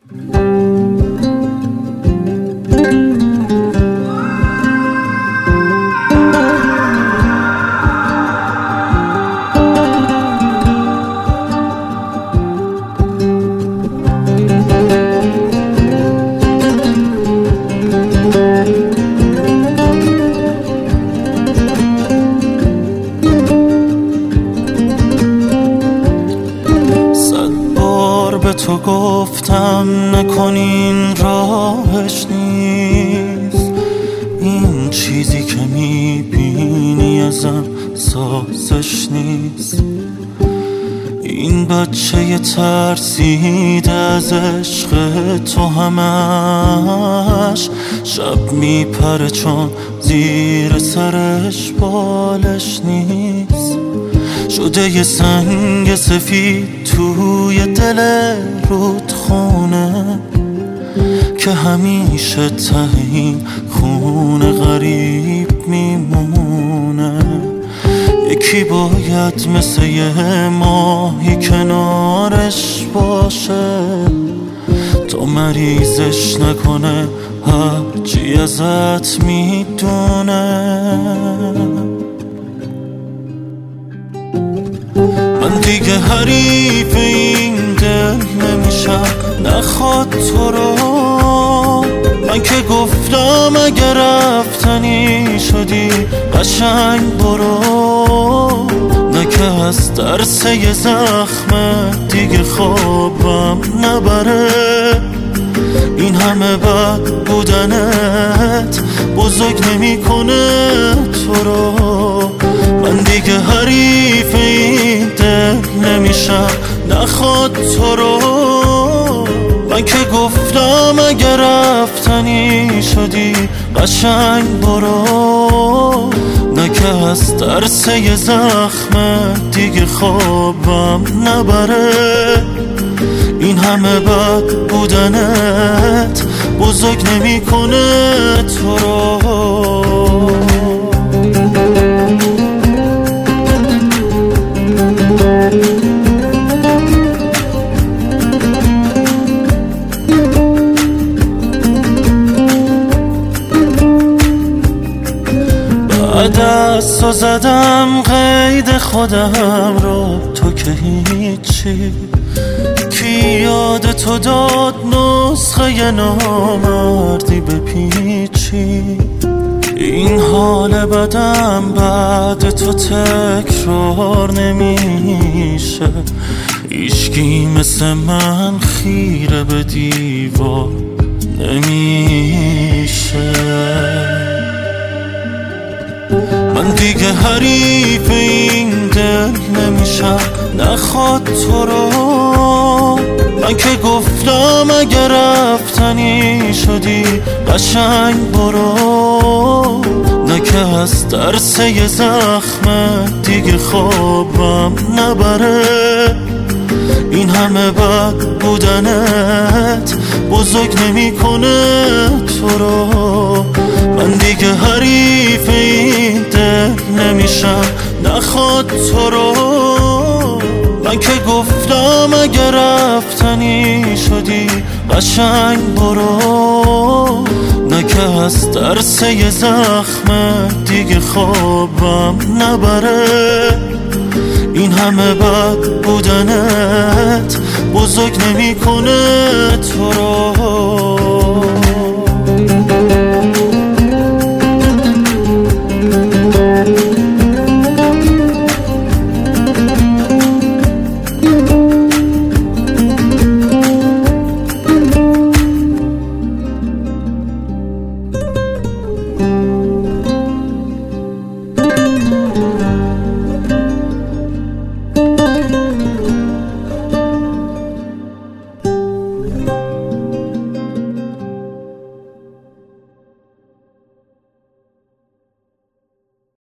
تو گفتم نکنین راهش نیست، این چیزی که میبینی ازم سازش نیست. این بچه ترسیده از عشق تو همش شب میپره چون زیر سرش بالش نیست. شده یه سنگ سفید توی دل رودخونه که همیشه ته این خون غریب میمونه. یکی باید مثل یه ماهی کنارش باشه تا مریضش نکنه هرچی ازت میدونه. من دیگه حریف این دل نمیشم نخواد تو رو. من که گفتم اگر رفتنی شدی قشنگ برو، نه که از ترس یه زخم دیگه خوابم نبره. این همه بد بودنت بزرگ نمیکنه تو رو. من دیگه حریف این دل نمیشم نخواد تو رو. من که گفتم اگر رفتنی شدی قشنگ برو، نه که از ترس یه زخم دیگه خوابم نبره. این همه بد بودنت بزرگ نمیکنه تو رو. بعد از تو زدم قید خودم رو، تو که هیچی. کی یاد تو داد نسخه نامردی به پیچی. این حال بدم بعد تو تکرار نمیشه. هیچکی مثل من خیره به دیوار نمیشه. من دیگه حریف این دل نمیشم نخواد تو رو. من که گفتم اگر رفتنی شدی قشنگ برو، نه که از ترس یه زخم دیگه خوابم نبره. این همه بد بودنت بزرگ نمیکنه تو رو. من دیگه حریف این دل نمیشم نخواد تو رو. من که گفتم اگر رفتنی شدی قشنگ برو، نه که از ترس یه زخم دیگه خوابم نبره. این همه بد بودنت بزرگ نمیکنه تو رو.